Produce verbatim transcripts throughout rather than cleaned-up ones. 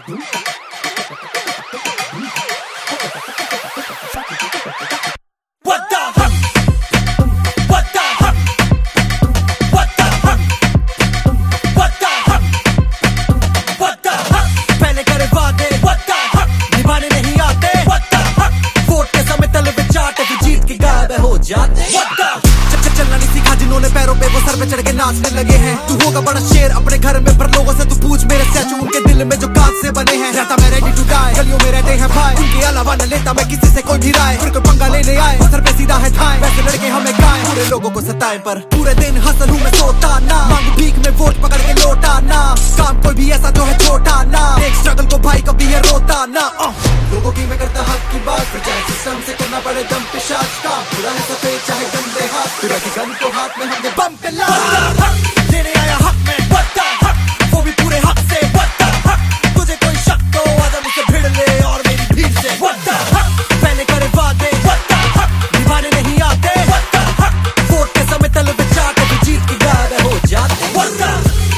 What the fuck? What the fuck? What the fuck? What the fuck? What the fuck? पहले करे वादे What the fuck? निभाने नहीं आते What the fuck? वोट के समय तल पे चाटे फिर जीत के गायब हो जाते What the fuck? चलना नहीं सीखा जिन्होंने पैरों पे वो सर पे चढ़ के नाचने लगे हैं। तू होगा बड़ा शेर अपने घर में पर लोगों से तू पूछ मेरे स्टैचू उनके दिल में जो कांच से बने हैं। रहता मैं रेडी टू डाई गलियों में रहते हैं भाई उनके अलावा न लेता मैं किसी से कोई भी राय। फिर कोई पंगा लेने आए सर पे सीधा है थाए वैसे लड़के हमें गाएं पूरे लोगों को सताएं पर पूरे दिन हसल हूँ मैं सोता ना मांग भीख में वोट पकड़ के लौटा ना काम कोई भी ऐसा जो है छोटा ना एक स्ट्रगल को भाई कभी है रोता ना लोगों की मैं करता हक की बात फिर चाहे सिस्टम से करना पड़े दम पे शाज का पूरा है सफेद चाहे गंदे हाथ फिर गन को हाथ में हमने बम पे ला लेने आया हक में What the fuck? वो भी पूरे हक से What the fuck? तुझे कोई शक तो आजा मुझसे भिड़ ले और मेरी भीड़ से What the fuck? पहले करे वादे What the fuck? निभाने नहीं आते What the fuck? वोट के समय तल पे चाटे फिर जीत के गायब हो जाते What the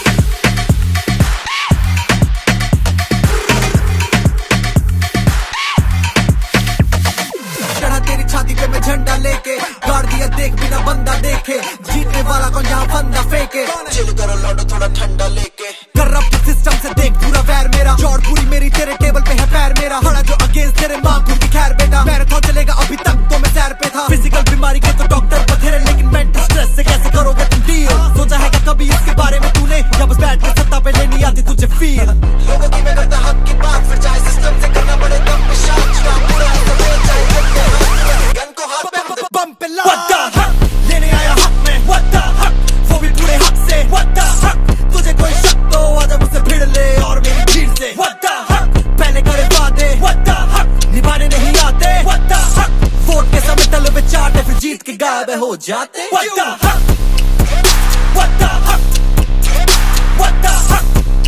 चढ़ा तेरी छाती पे मैं झंडा लेके गाड़ दिया देख बिना बंदा देखे जीतने वाला कौन यहाँ फंदा फेंके चिल करो लौटो थोड़ा ठंडा लेके करप्ट सिस्टम से देख पूरा वैर मेरा चौड़ पूरी मेरी तेरे टेबल पे है पैर मेरा खड़ा जो अगेंस्ट तेरे माँ की खैर बेटा मैराथन चलेगा अभी तक तो मैं सैर पे था फिजिकल बीमारी के तो डॉक्टर बथेरे लेकिन मेंटल स्ट्रेस से कैसे करोगे तुम डील सोचा है क्या कभी इसके बारे में तूने या बस बैठ के सत्ता पे लेनी आती तुझे फील लोगों की मैं करता हक की बात फिर चाहे सिस्टम से करना पड़े दम पे शांत पूरा है सफेद चाहे गन को हाथ पे बम पे ला What the fuck? लेने आया हक में What the fuck? वो भी पूरे हक से What the fuck? तुझे कोई शक तो आजा मुझसे भिड़ ले और मेरी भीड़ से What the fuck? पहले करे वादे What the fuck? निभाने नहीं आते What the fuck? वोट के समय तल पे चाटे फिर जीत के गायब हो जाते What the fuck? What the fuck? What the fuck?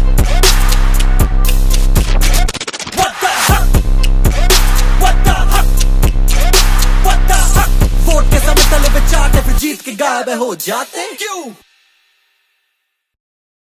What the fuck? What the fuck? What the fuck? Vote के समय तले पे चाटे फिर जीत के गायब हो जाते क्यों